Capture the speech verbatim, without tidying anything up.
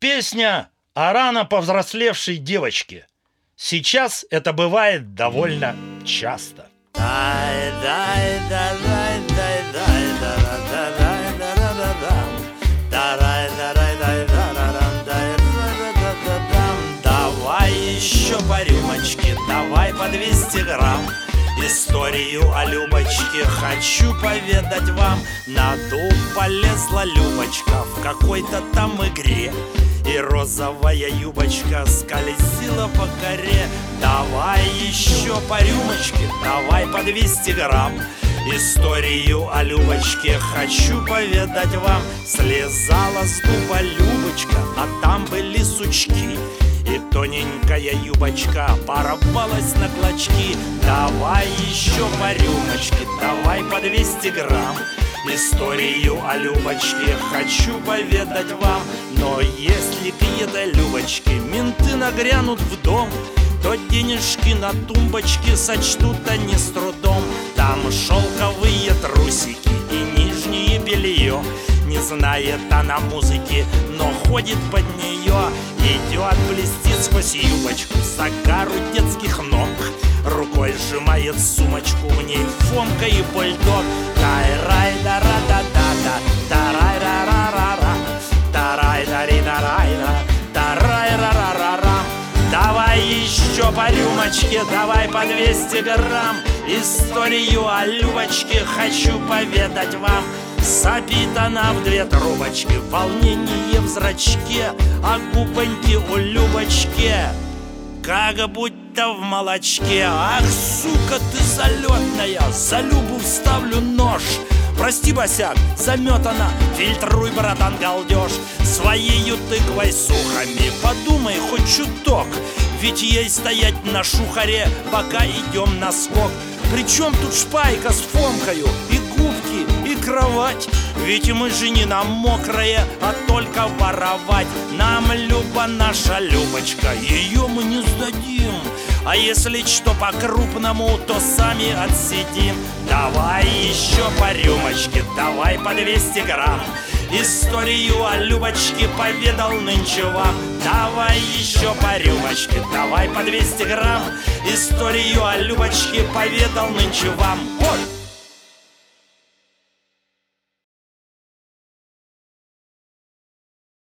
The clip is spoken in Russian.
Песня о рано повзрослевшей девочке. Сейчас это бывает довольно часто. Давай еще по рюмочке, давай по двести грамм. Историю о Любочке хочу поведать вам. На дуб полезла Любочка в какой-то там игре, и розовая юбочка скользила по коре. Давай еще по рюмочке, давай по двести грамм. Историю о Любочке хочу поведать вам. Слезала с дуба Любочка, а там были сучки, и тоненькая юбочка порвалась на клочки. Давай еще по рюмочке, давай по двести грамм. Историю о Любочке хочу поведать вам. Но если к этой Любочке менты нагрянут в дом, то денежки на тумбочке сочтут они с трудом. Там шелковые трусики и нижнее белье. Не знает она музыки, но ходит под нее. Идет, блестит сквозь юбочку загару детских ног. Рукой сжимает сумочку, в ней Фомка и бульдог. Тай-рай-да-ра-да-да-да, тарай-ра-ра-ра-ра, тарай-да-ри-да-рай-да, тарай-ра-ра-ра-ра. Давай еще по рюмочке, давай по двести грамм. Историю о Любочке хочу поведать вам. Сопит она в две трубочки, волнение в зрачке, а губоньки у Любочки как будто в молочке. Ах, сука ты залетная, за Любу вставлю нож. Прости, босяк, заметана, фильтруй, братан, галдеж. Своею тыквой сухами подумай хоть чуток, ведь ей стоять на шухаре, пока идем на скок. Причем тут шпайка с Фомкою, и губки, и кровать? Ведь мы же не на мокрое, а только воровать. Нам Люба наша Любочка, ее мы не сдадим. А если что по-крупному, то сами отсидим. Давай еще по рюмочке, давай по двести грамм. Историю о Любочке поведал нынче вам. Давай еще по рюмочке, давай по двести грамм. Историю о Любочке поведал нынче вам. Вот!